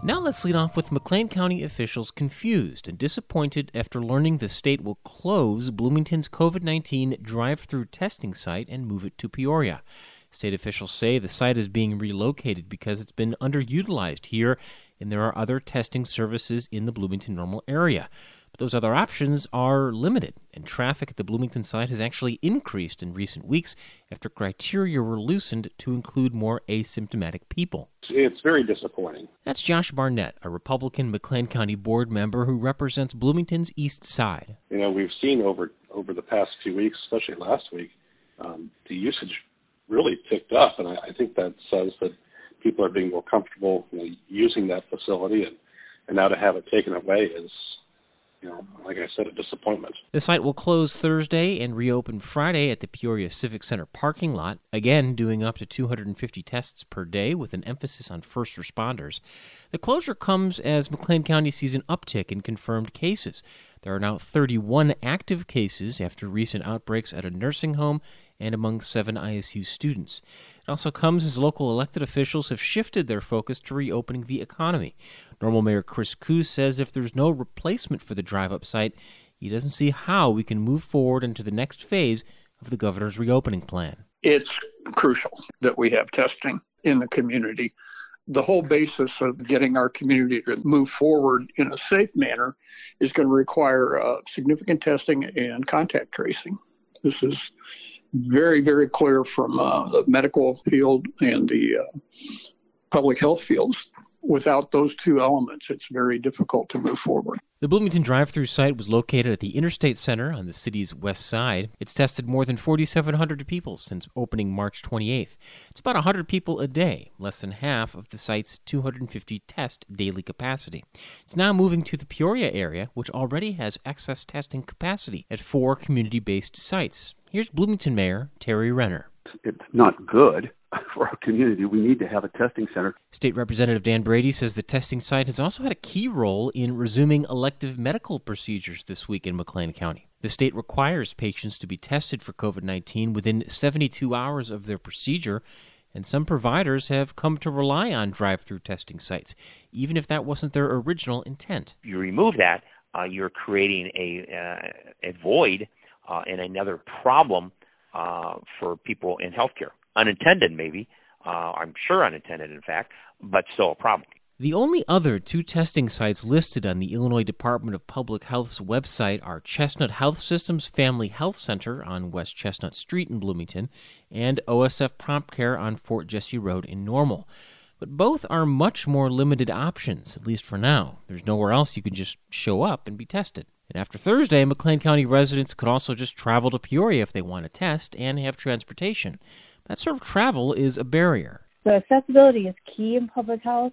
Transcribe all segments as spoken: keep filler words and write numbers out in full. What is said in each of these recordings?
Now let's lead off with McLean County officials confused and disappointed after learning the state will close Bloomington's COVID nineteen drive-through testing site and move it to Peoria. State officials say the site is being relocated because it's been underutilized here, and there are other testing services in the Bloomington-Normal area. But those other options are limited, and traffic at the Bloomington site has actually increased in recent weeks after criteria were loosened to include more asymptomatic people. It's very disappointing. That's Josh Barnett, a Republican McLean County board member who represents Bloomington's East Side. You know, we've seen over over the past few weeks, especially last week, um, the usage really picked up, and I, I think that says that people are being more comfortable, you know, using that facility, and, and now to have it taken away is, you know, like I said, a disappointment. The site will close Thursday and reopen Friday at the Peoria Civic Center parking lot, again doing up to two hundred fifty tests per day with an emphasis on first responders. The closure comes as McLean County sees an uptick in confirmed cases. There are now thirty-one active cases after recent outbreaks at a nursing home and among seven I S U students. It also comes as local elected officials have shifted their focus to reopening the economy. Normal Mayor Chris Coos says if there's no replacement for the drive-up site, he doesn't see how we can move forward into the next phase of the governor's reopening plan. It's crucial that we have testing in the community. The whole basis of getting our community to move forward in a safe manner is going to require uh, significant testing and contact tracing. This is very, very clear from uh, the medical field and the uh, public health fields. Without those two elements, it's very difficult to move forward. The Bloomington drive-through site was located at the Interstate Center on the city's west side. It's tested more than forty-seven hundred people since opening March twenty-eighth. It's about one hundred people a day, less than half of the site's two hundred fifty test daily capacity. It's now moving to the Peoria area, which already has excess testing capacity at four community-based sites. Here's Bloomington Mayor Terry Renner. It's not good for our community. We need to have a testing center. State Representative Dan Brady says the testing site has also had a key role in resuming elective medical procedures this week in McLean County. The state requires patients to be tested for COVID nineteen within seventy-two hours of their procedure, and some providers have come to rely on drive-through testing sites, even if that wasn't their original intent. You remove that, uh, you're creating a, uh, a void uh, and another problem uh, for people in healthcare. Unintended, maybe. Uh, I'm sure unintended, in fact, but still a problem. The only other two testing sites listed on the Illinois Department of Public Health's website are Chestnut Health System's Family Health Center on West Chestnut Street in Bloomington and O S F Prompt Care on Fort Jesse Road in Normal. But both are much more limited options, at least for now. There's nowhere else you can just show up and be tested. And after Thursday, McLean County residents could also just travel to Peoria if they want to test and have transportation. That sort of travel is a barrier. So accessibility is key in public health.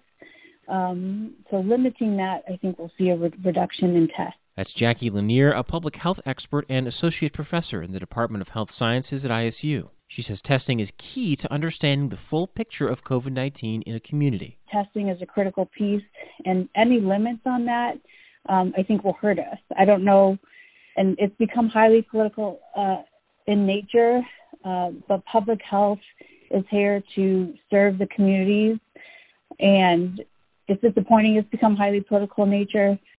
Um, so limiting that, I think we'll see a re- reduction in tests. That's Jackie Lanier, a public health expert and associate professor in the Department of Health Sciences at I S U. She says testing is key to understanding the full picture of COVID nineteen in a community. Testing is a critical piece, and any limits on that, um, I think, will hurt us. I don't know, and it's become highly political uh, in nature, uh, but public health is here to serve the communities, and it's disappointing it's become highly political in nature.